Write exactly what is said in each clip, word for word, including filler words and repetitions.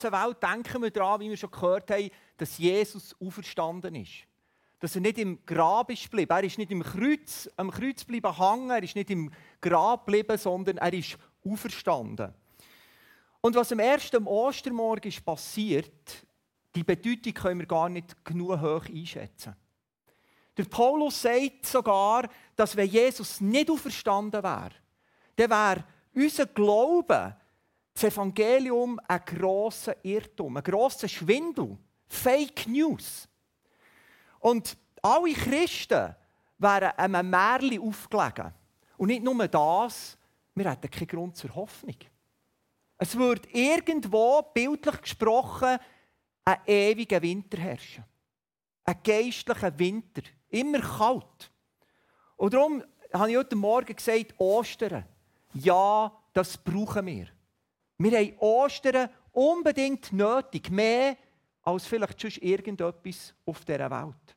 Welt denken wir daran, wie wir schon gehört haben, dass Jesus auferstanden ist. Dass er nicht im Grab ist geblieben. Er ist nicht im Kreuz, am Kreuz geblieben hängen, er ist nicht im Grab geblieben, sondern er ist auferstanden. Und was am ersten Ostermorgen ist passiert, die Bedeutung können wir gar nicht genug hoch einschätzen. Der Paulus sagt sogar, dass wenn Jesus nicht auferstanden wäre, dann wäre unser Glaube, das Evangelium, ein grosser Irrtum, ein grosser Schwindel, Fake News. Und alle Christen wären einem Märchen aufgelegen. Und nicht nur das, wir hätten keinen Grund zur Hoffnung. Es würde irgendwo, bildlich gesprochen, ein ewiger Winter herrschen. Ein geistlicher Winter. Immer kalt. Und darum habe ich heute Morgen gesagt, Ostern. Ja, das brauchen wir. Wir haben Ostern unbedingt nötig. Mehr als vielleicht sonst irgendetwas auf dieser Welt.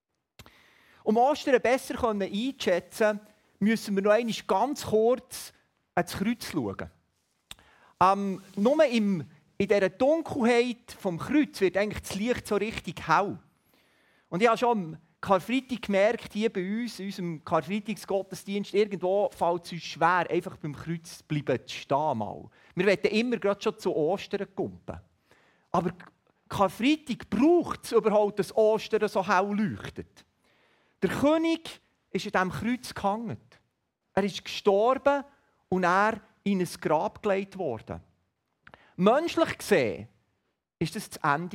Um Ostern besser einschätzen zu können, müssen wir noch einmal ganz kurz ans Kreuz schauen. Ähm, nur im, in dieser Dunkelheit vom Kreuz wird eigentlich das Licht so richtig hell. Und ich habe schon am Karfreitag gemerkt, hier bei uns, in unserem Karfreitagsgottesdienst, irgendwo fällt es uns schwer, einfach beim Kreuz bleiben zu stehen. Mal. Wir wollen immer gerade schon zu Ostern kumpen. Aber Karfreitag braucht es überhaupt, dass Ostern so hell leuchtet. Der König ist an diesem Kreuz gehangen. Er ist gestorben und er in ein Grab gelegt worden. Menschlich gesehen war das das Ende.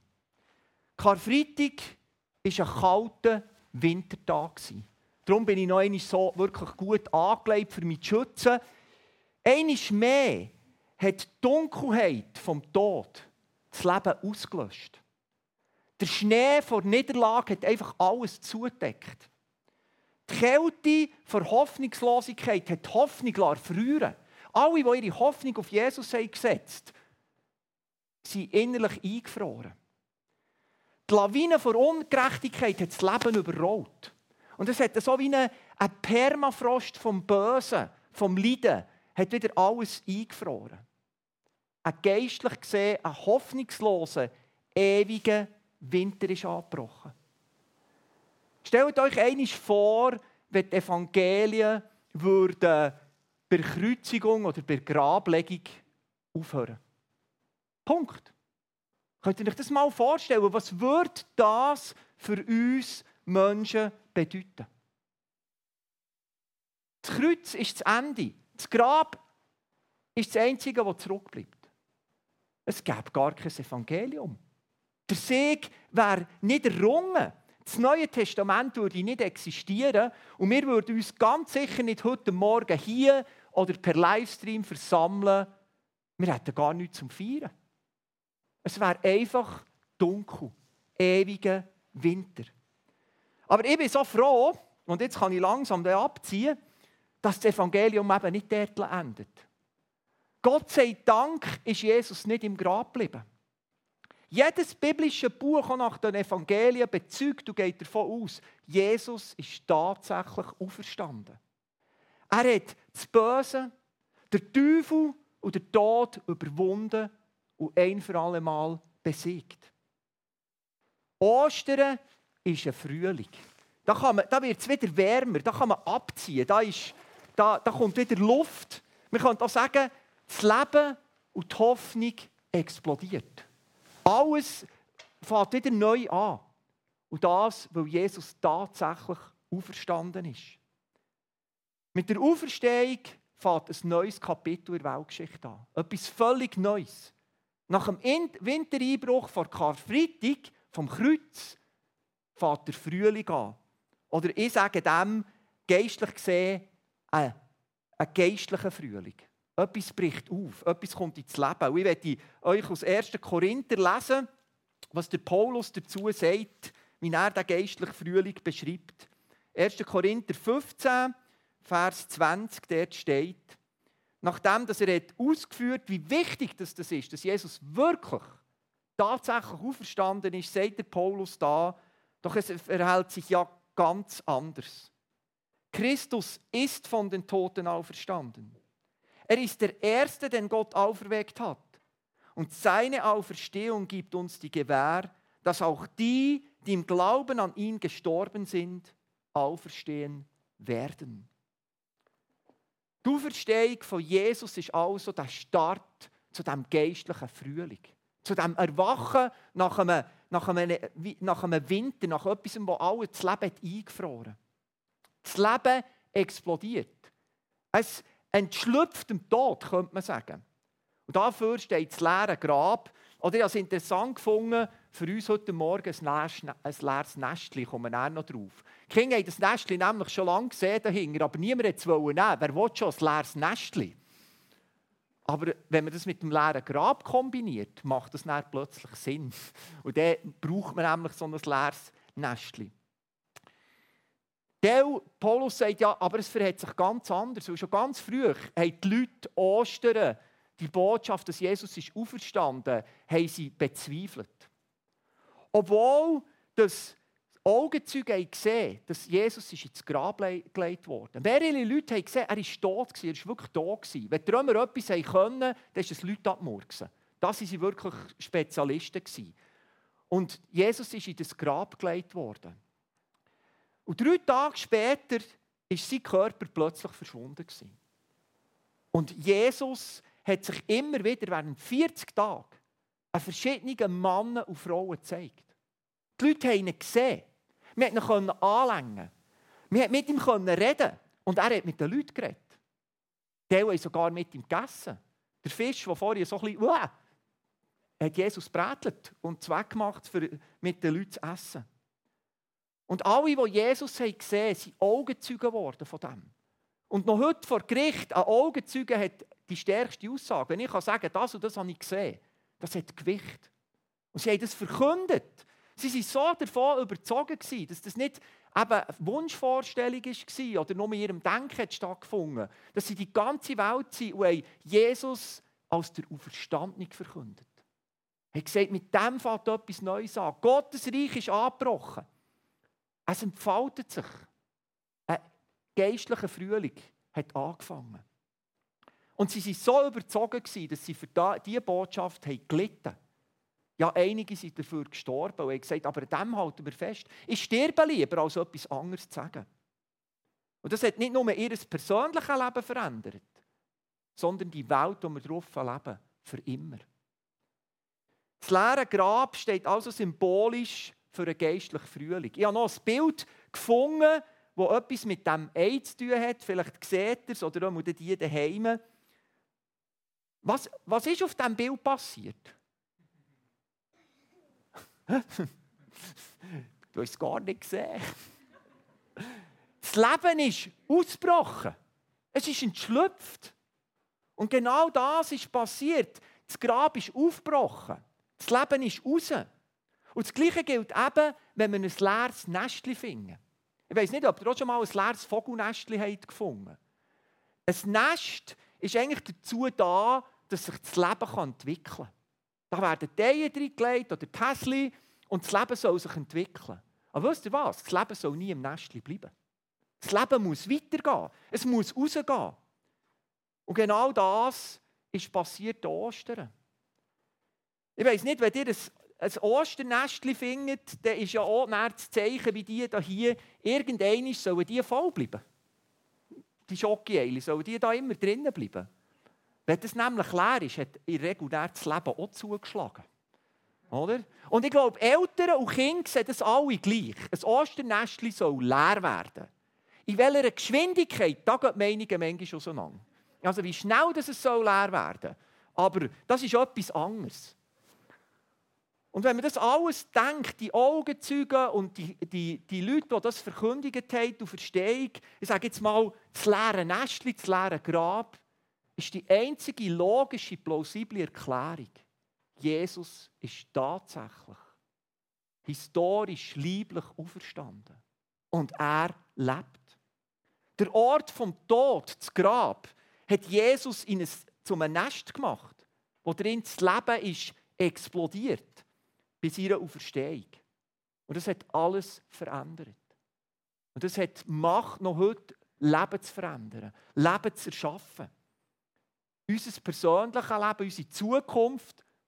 Karfreitag war ein kalter Wintertag. Darum bin ich noch einmal so wirklich gut angelegt, für mich zu schützen. Einmal mehr hat die Dunkelheit vom Tod das Leben ausgelöscht. Der Schnee vor der Niederlage hat einfach alles zugedeckt. Die Kälte vor Hoffnungslosigkeit hat die Hoffnung erfrieren. Alle, die ihre Hoffnung auf Jesus haben gesetzt haben, sind innerlich eingefroren. Die Lawine vor Ungerechtigkeit hat das Leben überrollt. Und es hat so wie ein Permafrost vom Bösen, vom Leiden, hat wieder alles eingefroren. Ein geistlich gesehen, ein hoffnungsloser, ewiger Winter ist angebrochen. Stellt euch einmal vor, wenn die Evangelien würden bei der Kreuzigung oder bei der Grablegung aufhören. Punkt. Könnt ihr euch das mal vorstellen? Was würde das für uns Menschen bedeuten? Das Kreuz ist das Ende. Das Grab ist das Einzige, das zurückbleibt. Es gäbe gar kein Evangelium. Der Sieg wäre nicht errungen. Das Neue Testament würde nicht existieren und wir würden uns ganz sicher nicht heute Morgen hier oder per Livestream versammeln. Wir hätten gar nichts zum Feiern. Es wäre einfach dunkel, ewiger Winter. Aber ich bin so froh, und jetzt kann ich langsam abziehen, dass das Evangelium eben nicht dort endet. Gott sei Dank ist Jesus nicht im Grab geblieben. Jedes biblische Buch, auch nach den Evangelien, bezeugt und geht davon aus, Jesus ist tatsächlich auferstanden. Er hat das Böse, den Teufel und den Tod überwunden und ein für alle Mal besiegt. Ostern ist ein Frühling. Da, kann man, da wird es wieder wärmer, da kann man abziehen, da, ist, da, da kommt wieder Luft. Man kann auch sagen, das Leben und die Hoffnung explodiert. Alles fängt wieder neu an. Und das, weil Jesus tatsächlich auferstanden ist. Mit der Auferstehung fängt ein neues Kapitel in der Weltgeschichte an. Etwas völlig Neues. Nach dem Wintereinbruch vor Karfreitag, vom Kreuz, fängt der Frühling an. Oder ich sage dem, geistlich gesehen, ein, ein geistlicher Frühling. Etwas bricht auf, etwas kommt ins Leben. Und ich möchte euch aus ersten Korinther lesen, was der Paulus dazu sagt, wie er den geistlichen Frühling beschreibt. erster Korinther fünfzehn, Vers zwanzig, dort steht, nachdem dass er hat ausgeführt hat, wie wichtig das ist, dass Jesus wirklich tatsächlich auferstanden ist, sagt der Paulus da, doch es verhält sich ja ganz anders. Christus ist von den Toten auferstanden. Er ist der Erste, den Gott auferweckt hat. Und seine Auferstehung gibt uns die Gewähr, dass auch die, die im Glauben an ihn gestorben sind, auferstehen werden. Die Auferstehung von Jesus ist also der Start zu diesem geistlichen Frühling. Zu diesem Erwachen nach einem, nach einem, nach einem Winter, nach etwas, wo alle das Leben eingefroren hat. Das Leben explodiert. Es entschlüpft dem Tod, könnte man sagen. Und dafür steht das leere Grab. Oder ich habe es interessant gefunden, für uns heute Morgen ein leeres, ein leeres Nestchen, kommen wir noch drauf. Die Kinder haben das Nestchen nämlich schon lange gesehen dahinter, aber niemand wollte es nehmen. Wer will schon ein leeres Nestchen? Aber wenn man das mit dem leeren Grab kombiniert, macht das dann plötzlich Sinn. Und dann braucht man nämlich so ein leeres Nestchen. Der Paulus sagt, ja, aber es verhält sich ganz anders. Und schon ganz früh haben die Leute Ostern, die Botschaft, dass Jesus ist auferstanden, haben sie bezweifelt. Obwohl das Augenzeuge haben gesehen, dass Jesus ist ins Grab gelegt wurde. Mehrere Leute haben gesehen, er war tot, er war wirklich tot. Wenn die Römer etwas können, dann ist es Leute abmurksen. Das waren wirklich Spezialisten. Und Jesus ist in das Grab gelegt worden. Und drei Tage später ist sein Körper plötzlich verschwunden. Und Jesus hat sich immer wieder während vierzig Tagen an verschiedenen Männern und Frauen gezeigt. Die Leute haben ihn gesehen. Wir konnten ihn anlängen. Wir konnten mit ihm reden. Und er hat mit den Leuten geredet. Die haben sogar mit ihm gegessen. Der Fisch, der vorher so ein bisschen uh, hat Jesus brätelt und Zweck gemacht, für mit den Leuten zu essen. Und alle, die Jesus gesehen haben, sind Augenzeugen geworden von dem. Und noch heute vor Gericht, ein Augenzeuge hat die stärkste Aussage. Wenn ich sagen kann, das und das habe ich gesehen, das hat Gewicht. Und sie haben das verkündet. Sie waren so davon überzeugt, dass das nicht eben eine Wunschvorstellung war oder nur in ihrem Denken stattgefunden hat, dass sie die ganze Welt sind und haben Jesus als der Auferstandene verkündet. Er hat gesagt, mit dem fängt etwas Neues an. Gottes Reich ist angebrochen. Es entfaltet sich. Ein geistlicher Frühling hat angefangen. Und sie waren so überzeugt, dass sie für diese Botschaft gelitten haben. Ja, einige sind dafür gestorben und haben gesagt, aber an dem halten wir fest. Ich sterbe lieber, als etwas anderes zu sagen. Und das hat nicht nur ihr persönliches Leben verändert, sondern die Welt, in der wir drauf leben, für immer. Das leere Grab steht also symbolisch für einen geistlichen Frühling. Ich habe noch ein Bild gefunden, das etwas mit dem Ei zu tun hat. Vielleicht seht ihr es oder auch die daheim. Was, was ist auf diesem Bild passiert? Du hast es gar nicht gesehen. Das Leben ist ausgebrochen. Es ist entschlüpft. Und genau das ist passiert. Das Grab ist aufgebrochen. Das Leben ist raus. Und das Gleiche gilt eben, wenn wir ein leeres Nestchen finden. Ich weiss nicht, ob ihr auch schon mal ein leeres Vogelnestchen gefunden habt. Ein Nest ist eigentlich dazu da, dass sich das Leben entwickeln kann. Da werden die Eier reingelegt oder die Häschen und das Leben soll sich entwickeln. Aber wisst ihr was? Das Leben soll nie im Nestchen bleiben. Das Leben muss weitergehen. Es muss rausgehen. Und genau das ist passiert an Ostern. Ich weiss nicht, wenn ihr ein, ein Osternestchen findet, dann ist ja auch das Zeichen wie die hier. Irgendwann sollen die voll bleiben. Die Schoki-Eile, sollen die da immer drinnen bleiben. Wenn das nämlich leer ist, hat in der Regel das Leben auch zugeschlagen. Oder? Und ich glaube, Eltern und Kinder sehen das alle gleich. Ein Osternestchen soll leer werden. In welcher Geschwindigkeit, da gehen die Meinungen manchmal auseinander. Also wie schnell das es soll leer werden. Aber das ist etwas anderes. Und wenn man das alles denkt, die Augenzeugen und die, die, die Leute, die das verkündigt haben, die Verstehung, ich sage jetzt mal, das leere Nestchen, das leere Grab, ist die einzige logische, plausible Erklärung. Jesus ist tatsächlich historisch, lieblich auferstanden. Und er lebt. Der Ort vom Tod, das Grab, hat Jesus in ein, zu einem Nest gemacht, wo drin das Leben ist explodiert bei seiner Auferstehung. Und das hat alles verändert. Und das hat Macht, noch heute Leben zu verändern, Leben zu erschaffen. Unser persönliches Leben, unsere Zukunft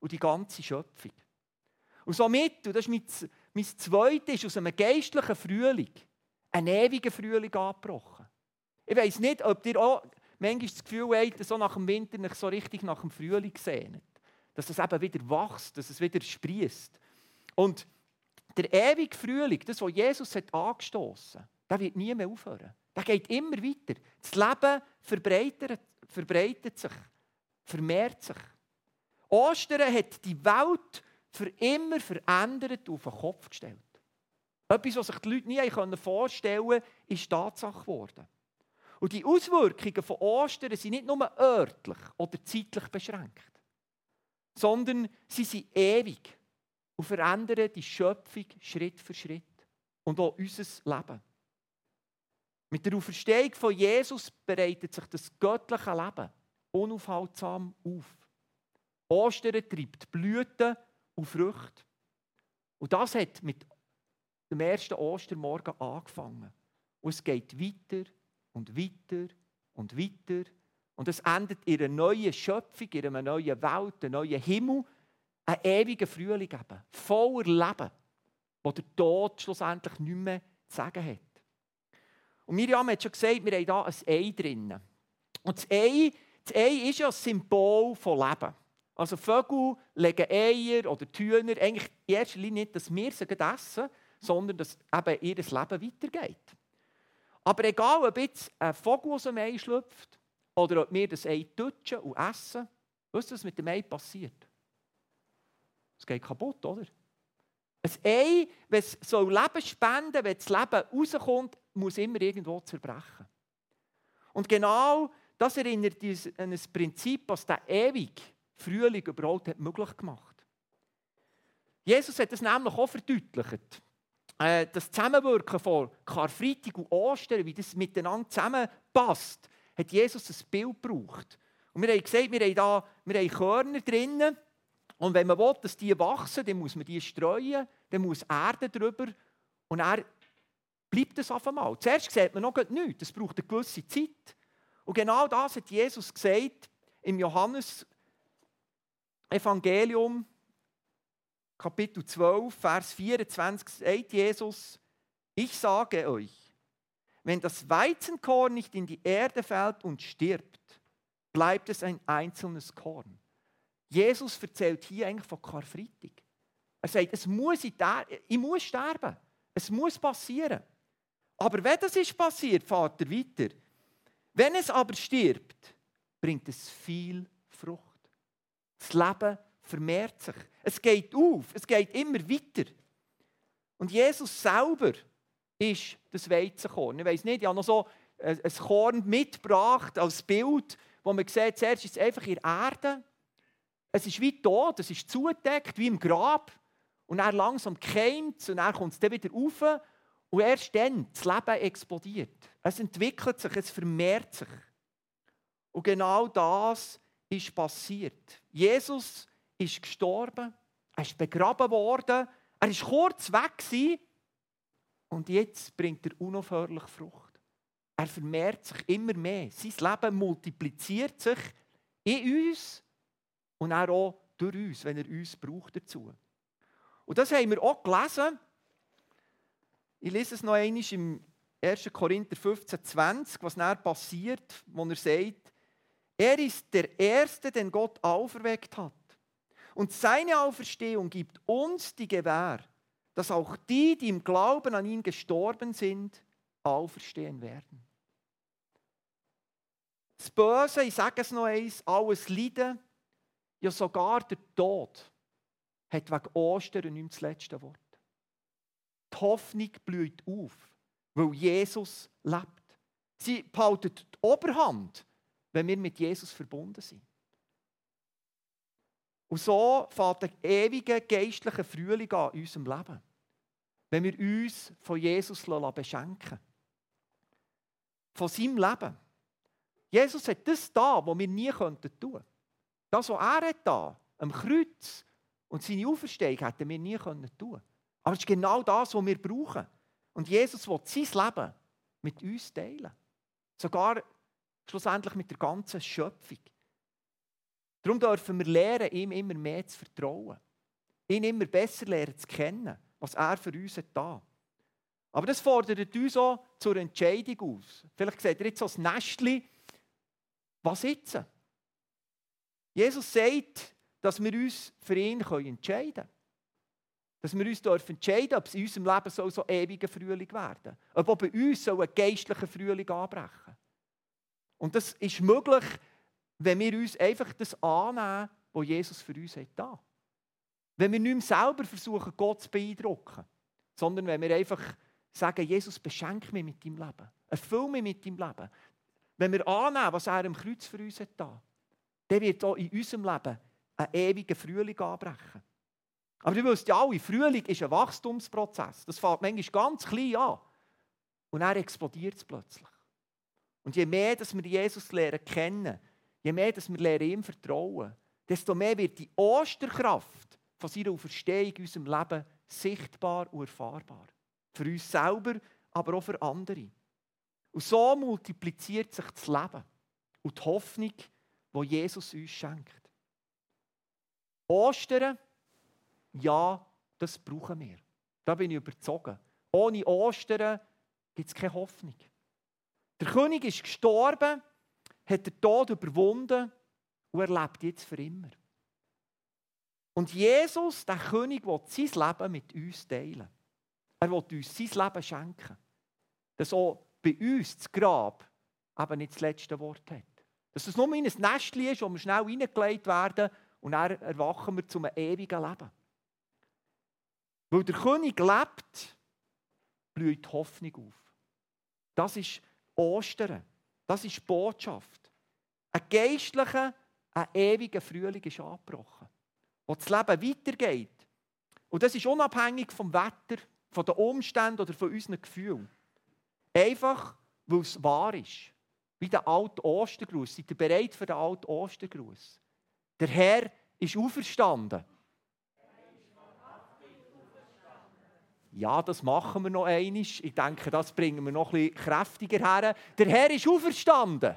und die ganze Schöpfung. Und somit, und das ist mein, mein zweites, ist aus einem geistlichen Frühling ein ewiger Frühling angebrochen. Ich weiss nicht, ob ihr auch manchmal das Gefühl habt, so nach dem Winter nicht so richtig nach dem Frühling sehnt. Dass es eben wieder wächst, dass es wieder sprießt. Und der ewige Frühling, das, was Jesus hat angestoßen hat, der wird nie mehr aufhören. Der geht immer weiter. Das Leben verbreitet, verbreitet sich, vermehrt sich. Ostern hat die Welt für immer verändert und auf den Kopf gestellt. Etwas, was sich die Leute nie vorstellen konnten, ist Tatsache geworden. Und die Auswirkungen von Ostern sind nicht nur örtlich oder zeitlich beschränkt, sondern sie sind ewig und verändern die Schöpfung Schritt für Schritt und auch unser Leben. Mit der Auferstehung von Jesus bereitet sich das göttliche Leben unaufhaltsam auf. Ostern treibt Blüten und Früchte. Und das hat mit dem ersten Ostermorgen angefangen. Und es geht weiter und weiter und weiter. Und es endet in einer neuen Schöpfung, in einer neuen Welt, einem neuen Himmel, ein ewiger Frühling eben, voller Leben, wo der Tod schlussendlich nicht mehr zu sagen hat. Und Miriam hat schon gesagt, wir haben hier ein Ei drin. Und das Ei, das Ei ist ja ein Symbol von Leben. Also Vögel legen Eier oder die Hühner, eigentlich in erster Linie nicht, dass wir sie essen, sondern dass eben ihr Leben weitergeht. Aber egal, ob jetzt ein Vogel aus dem Ei schlüpft oder ob wir das Ei touchen und essen, wisst ihr, was mit dem Ei passiert? Es geht kaputt, oder? Ein Ei, wenn es Leben spenden soll, wenn das Leben rauskommt, muss immer irgendwo zerbrechen. Und genau das erinnert uns an ein Prinzip, das der ewige Frühling überhaupt hat möglich gemacht. Jesus hat das nämlich auch verdeutlicht. Das Zusammenwirken von Karfreitag und Ostern, wie das miteinander zusammenpasst, hat Jesus ein Bild gebraucht. Und wir haben gesagt, wir haben, da, wir haben Körner drinnen. Und wenn man will, dass die wachsen, dann muss man die streuen, dann muss Erde drüber und dann bleibt es auf einmal. Zuerst sieht man noch nichts, es braucht eine gewisse Zeit. Und genau das hat Jesus gesagt im Johannes Evangelium, Kapitel zwölf, Vers vierundzwanzig, sagt Jesus, ich sage euch, wenn das Weizenkorn nicht in die Erde fällt und stirbt, bleibt es ein einzelnes Korn. Jesus erzählt hier eigentlich von Karfreitag. Er sagt, es muss in der, ich muss sterben. Es muss passieren. Aber wenn das ist passiert, fährt er weiter. Wenn es aber stirbt, bringt es viel Frucht. Das Leben vermehrt sich. Es geht auf, es geht immer weiter. Und Jesus selber ist das Weizenkorn. Ich weiss nicht, ich habe noch so ein Korn mitgebracht als Bild, wo man sieht, zuerst ist es einfach in der Erde. Es ist wie tot, es ist zugedeckt, wie im Grab. Und dann langsam keimt es und dann kommt es dann wieder rauf. Und erst dann, das Leben explodiert. Es entwickelt sich, es vermehrt sich. Und genau das ist passiert. Jesus ist gestorben, er ist begraben worden, er war kurz weg gewesen, und jetzt bringt er unaufhörlich Frucht. Er vermehrt sich immer mehr. Sein Leben multipliziert sich in uns und auch durch uns, wenn er uns braucht dazu. Und das haben wir auch gelesen. Ich lese es noch einmal im ersten Korinther fünfzehn, zwanzig, was dann passiert, wo er sagt, er ist der Erste, den Gott auferweckt hat. Und seine Auferstehung gibt uns die Gewähr, dass auch die, die im Glauben an ihn gestorben sind, auferstehen werden. Das Böse, ich sage es noch eins, alles Leiden, ja sogar der Tod, hat wegen Ostern nicht mehr das letzte Wort. Die Hoffnung blüht auf, weil Jesus lebt. Sie behaltet die Oberhand, wenn wir mit Jesus verbunden sind. Und so fängt der ewige geistliche Frühling an in unserem Leben, wenn wir uns von Jesus beschenken. Von seinem Leben. Jesus hat das da, was wir nie tun könnten. Das, was er hat da, am Kreuz und seine Auferstehung, hätten wir nie tun können. Aber es ist genau das, was wir brauchen. Und Jesus will sein Leben mit uns teilen. Sogar schlussendlich mit der ganzen Schöpfung. Darum dürfen wir lernen, ihm immer mehr zu vertrauen. Ihn immer besser lernen zu kennen, was er für uns hat da. Aber das fordert uns auch zur Entscheidung aus. Vielleicht seht ihr jetzt so ein Nestchen. Was jetzt? Jesus sagt, dass wir uns für ihn entscheiden können. Dass wir uns entscheiden dürfen, ob es in unserem Leben so, so ewiger Frühling werden soll. Ob auch bei uns so ein geistlicher Frühling anbrechen. Und das ist möglich, wenn wir uns einfach das annehmen, was Jesus für uns hat da. Wenn wir nicht mehr selber versuchen, Gott zu beeindrucken, sondern wenn wir einfach sagen, Jesus, beschenk mich mit deinem Leben. Erfüll mich mit deinem Leben. Wenn wir annehmen, was er am Kreuz für uns hat da, dann wird auch in unserem Leben ein ewiger Frühling anbrechen. Aber ihr wisst ja alle, Frühling ist ein Wachstumsprozess. Das fängt manchmal ganz klein an. Und dann explodiert es plötzlich. Und je mehr dass wir Jesus lernen kennen, je mehr dass wir lernen, ihm vertrauen, desto mehr wird die Osterkraft von seiner Auferstehung in unserem Leben sichtbar und erfahrbar. Für uns selber, aber auch für andere. Und so multipliziert sich das Leben und die Hoffnung, die Jesus uns schenkt. Ostern, ja, das brauchen wir. Da bin ich überzeugt. Ohne Ostern gibt es keine Hoffnung. Der König ist gestorben, hat den Tod überwunden und er lebt jetzt für immer. Und Jesus, der König, will sein Leben mit uns teilen. Er will uns sein Leben schenken. Dass auch bei uns das Grab eben nicht das letzte Wort hat. Dass es nur ein Nestchen ist, wo wir schnell reingelegt werden und dann erwachen wir zu einem ewigen Leben. Weil der König lebt, blüht die Hoffnung auf. Das ist Ostern. Das ist die Botschaft. Ein geistlicher, ein ewiger Frühling ist angebrochen, wo das Leben weitergeht. Und das ist unabhängig vom Wetter, von den Umständen oder von unseren Gefühlen. Einfach, weil es wahr ist. Wie der alte Ostergruß. Seid ihr bereit für den alten Ostergruß? Der Herr ist auferstanden. Ja, das machen wir noch einmal. Ich denke, das bringen wir noch ein bisschen kräftiger her. Der Herr ist auferstanden.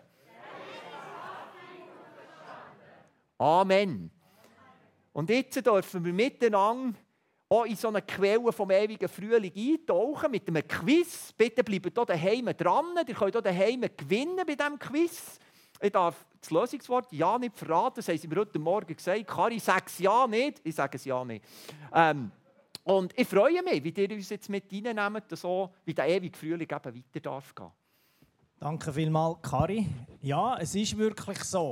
Amen. Und jetzt dürfen wir miteinander auch in so eine Quelle vom ewigen Frühling eintauchen mit einem Quiz. Bitte bleibt hier daheim dran. Ihr könnt hier daheim gewinnen bei diesem Quiz. Ich darf das Lösungswort ja nicht verraten. Das haben sie mir heute Morgen gesagt. Kari, sag es ja nicht. Ich sage es ja nicht. Ähm, und ich freue mich, wie ihr uns jetzt mit reinnehmt, so wie der ewige Frühling eben weiter darf gehen. Danke vielmals, Kari. Ja, es ist wirklich so.